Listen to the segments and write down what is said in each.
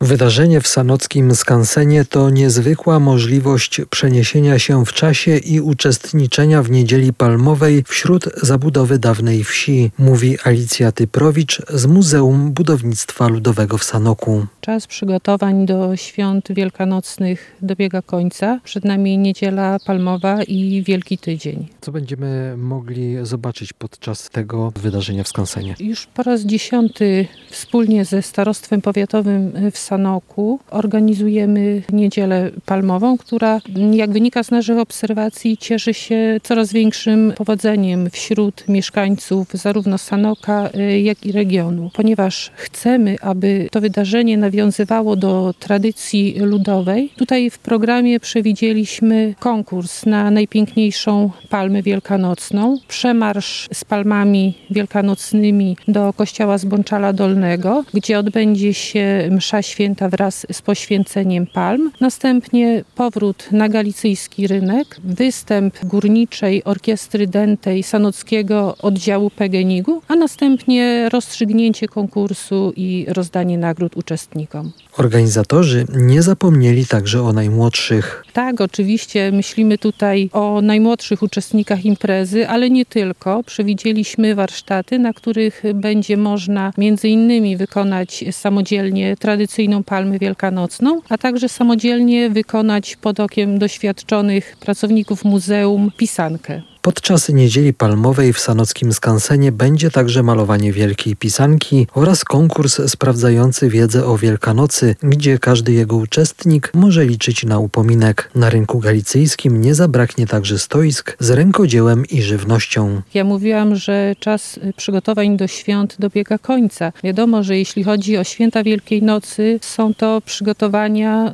Wydarzenie w sanockim skansenie to niezwykła możliwość przeniesienia się w czasie i uczestniczenia w Niedzieli Palmowej wśród zabudowy dawnej wsi, mówi Alicja Typrowicz z Muzeum Budownictwa Ludowego w Sanoku. Czas przygotowań do świąt wielkanocnych dobiega końca. Przed nami Niedziela Palmowa i Wielki Tydzień. Co będziemy mogli zobaczyć podczas tego wydarzenia w skansenie? Już po raz 10 wspólnie ze Starostwem Powiatowym w Sanoku organizujemy Niedzielę Palmową, która, jak wynika z naszych obserwacji, cieszy się coraz większym powodzeniem wśród mieszkańców zarówno Sanoka, jak i regionu. Ponieważ chcemy, aby to wydarzenie nawiązywało do tradycji ludowej, tutaj w programie przewidzieliśmy konkurs na najpiękniejszą palmę wielkanocną, przemarsz z palmami wielkanocnymi do kościoła z Bączala Dolnego, gdzie odbędzie się msza święta wraz z poświęceniem palm. Następnie powrót na Galicyjski Rynek, występ Górniczej Orkiestry Dętej Sanockiego Oddziału PGNiG-u, a następnie rozstrzygnięcie konkursu i rozdanie nagród uczestnikom. Organizatorzy nie zapomnieli także o najmłodszych. Tak, oczywiście myślimy tutaj o najmłodszych uczestnikach imprezy, ale nie tylko. Przewidzieliśmy warsztaty, na których będzie można między innymi wykonać samodzielnie tradycyjną palmę wielkanocną, a także samodzielnie wykonać pod okiem doświadczonych pracowników muzeum pisankę. Podczas Niedzieli Palmowej w sanockim skansenie będzie także malowanie wielkiej pisanki oraz konkurs sprawdzający wiedzę o Wielkanocy, gdzie każdy jego uczestnik może liczyć na upominek. Na rynku galicyjskim nie zabraknie także stoisk z rękodziełem i żywnością. Ja mówiłam, że czas przygotowań do świąt dobiega końca. Wiadomo, że jeśli chodzi o święta Wielkiej Nocy, są to przygotowania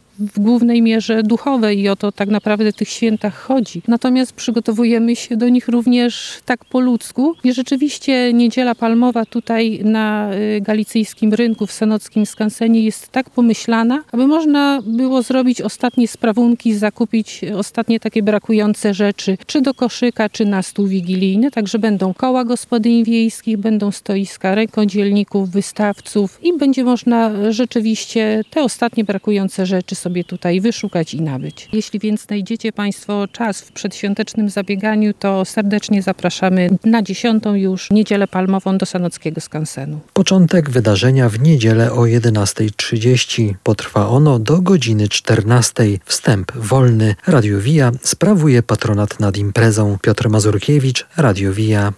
w głównej mierze duchowe i o to tak naprawdę w tych świętach chodzi. Natomiast przygotowujemy się do nich również tak po ludzku i rzeczywiście Niedziela Palmowa tutaj na galicyjskim rynku w sanockim skansenie jest tak pomyślana, aby można było zrobić ostatnie sprawunki, zakupić ostatnie takie brakujące rzeczy, czy do koszyka, czy na stół wigilijny. Także będą koła gospodyń wiejskich, będą stoiska rękodzielników, wystawców i będzie można rzeczywiście te ostatnie brakujące rzeczy sobie tutaj wyszukać i nabyć. Jeśli więc znajdziecie Państwo czas w przedświątecznym zabieganiu, to serdecznie zapraszamy na 10 już Niedzielę Palmową do sanockiego skansenu. Początek wydarzenia w niedzielę o 11:30. Potrwa ono do godziny 14:00. Wstęp wolny. Radio Via sprawuje patronat nad imprezą. Piotr Mazurkiewicz, Radio Via.